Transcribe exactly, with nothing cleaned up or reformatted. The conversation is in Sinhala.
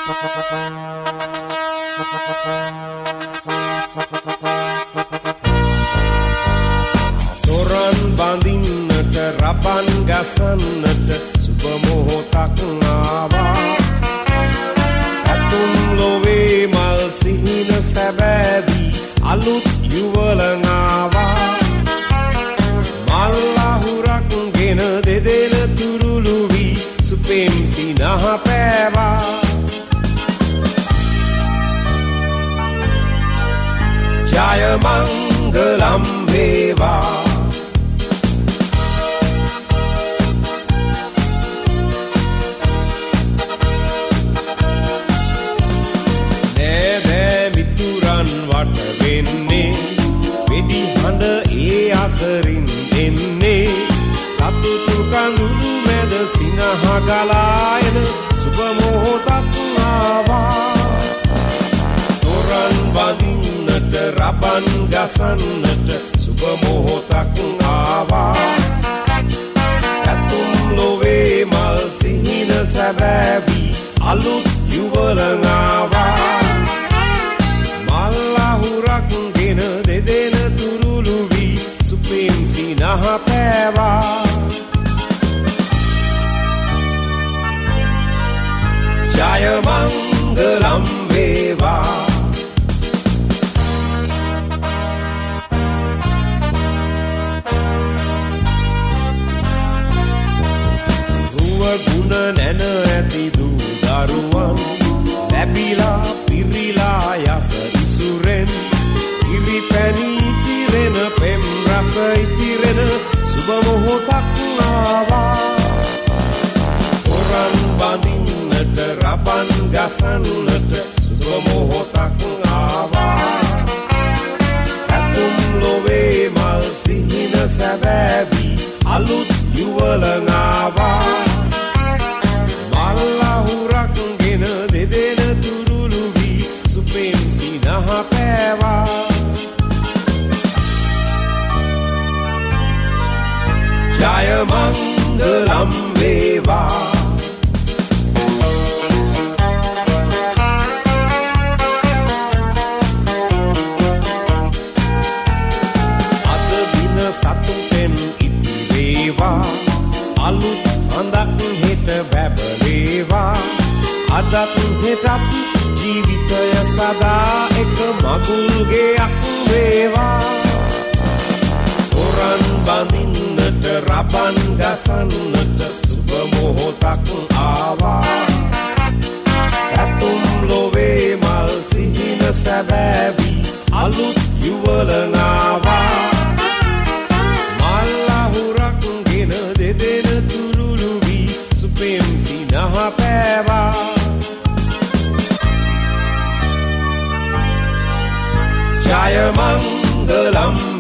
තොරන් බඳින්නට රබන් ගසන්නට සුබ මොහොතක් ආවා ඇතුම් ලොවේ මල් සිහින සැබෑවි අලුත් යුවලන් ආවා මල් අහුරක් ගෙන දෙදෙන තුරුළු වී සුපෙම් සිනහ පෑවා ජය මංගලම් වේවා වට වෙන්නේ වෙඩි හඳ ඒ අතරින් එන්නේ සතුටු කඳුළු මැද සිනහ ගලායන සුබ මොහොතක් ආවා තොරන් බඳින්නට රබන් ගසන්නට සුබ මොහොතක් ආවා ඇතුම් ලොවේ මල් සිහින සැබෑවි අලුත් යුවලන් ආවා අහුරක් ගෙන දෙදෙන තුරුළු වී සුපෙම් සිනහ පෑවා ජය මංගලම් වේවා රුව ගුණ නැන ඇති දූ දරුවන් ලැබිලා පිරිලා යස ඉසුරෙන් ඉරි පැණී තිරෙන පෙම් රස ඉතිරෙන සුබ මොහොතක් ආවා තොරන් බඳින්නට රබන් ගසන්නට සුබ මොහොතක් ආවා ඇතුම් ලොවේ මල් සිහින සැබෑවි අලුත් යුවලන් ආවා මල් අහුරක් ගෙන දෙදෙන තුරුළු වී සුපෙම් සිනහ පෑවා ජය මංගලම් වේවා අද දින සතුටෙන් ඉති වේවා අලුත් අඳක් හෙට බැබලේවා අදත් හෙටත් ජීවිතය සදා එක මගුල්ගේයක් වේවා තොරන් බඳින්නට රබන් ගසන්නට සුබ මොහොතක් ආවා ඇතුම් ලොවේ මල් සිහින සැබෑවි අලුත් යුවලන් ආවා මල් අහුරක් ගෙන දෙදෙන තුරුළු වී සුපෙම් සිනහ පෑවා ජය මංගලම්